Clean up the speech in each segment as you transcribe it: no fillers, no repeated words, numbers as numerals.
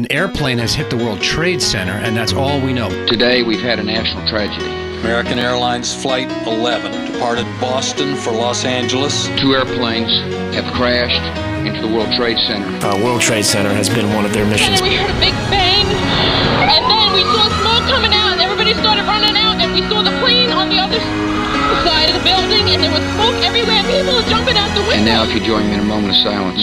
An airplane has hit the World Trade Center, and that's all we know. Today, we've had a national tragedy. American Airlines Flight 11 departed Boston for Los Angeles. 2 airplanes have crashed into the World Trade Center. World Trade Center has been one of their missions. And we heard a big bang, and then we saw smoke coming out, and everybody started running out, and we saw the plane on the other side of the building, and there was smoke everywhere, and people were jumping out the window. And now, if you join me in a moment of silence.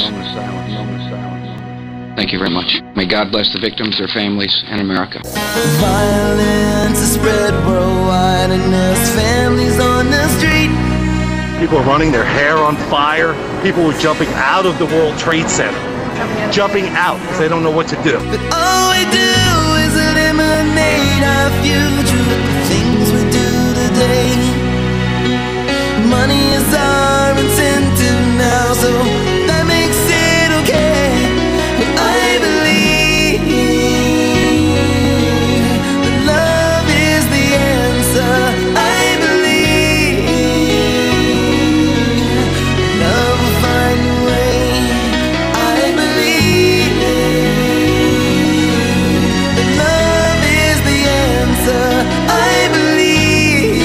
Thank you very much. May God bless the victims, their families, and America. Violence is spread worldwide, and there's families on the street. People are running their hair on fire. People are jumping out of the World Trade Center. Jumping out because they don't know what to do. But all we do is eliminate our future with the things we do today. Money is our incentive now, so that makes it okay. But I believe that love is the answer. I believe love will find a way. I believe that love is the answer. I believe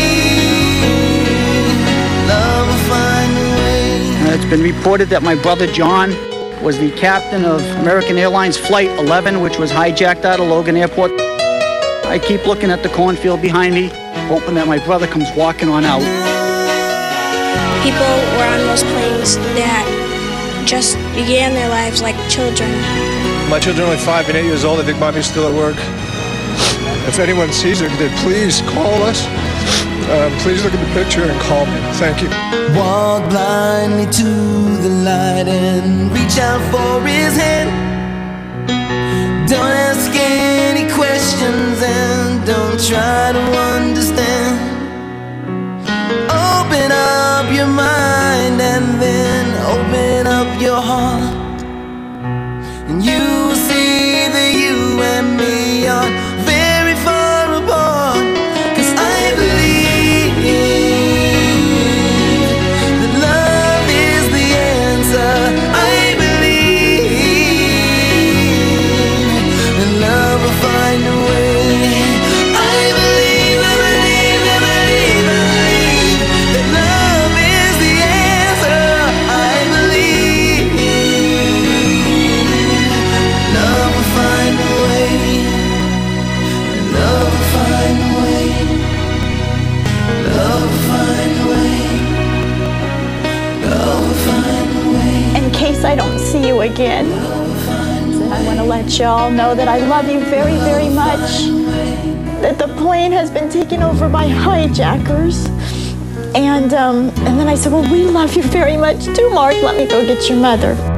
love will find a way. It's been reported that my brother John was the captain of American Airlines Flight 11, which was hijacked out of Logan Airport. I keep looking at the cornfield behind me, hoping that my brother comes walking on out. People were on those planes that just began their lives like children. My children are only 5 and 8 years old. I think Mommy's still at work. If anyone sees her, please call us. Please look at the picture and call me. Thank you. Walk blindly to the light and reach out for his hand. Don't ask any questions and don't try to understand. Open up your mind and then open up your heart, and you will see that you and me are very far apart. 'Cause I believe that love is the answer. I believe that love will find a way. I believe that love is the answer. I believe love will find a way. Love will find a way. Love will find a way. Love will find a way. In case I don't see you again, I want to let y'all know that I love you very, very much. That the plane has been taken over by hijackers. And then I said, well, we love you very much too, Mark. Let me go get your mother.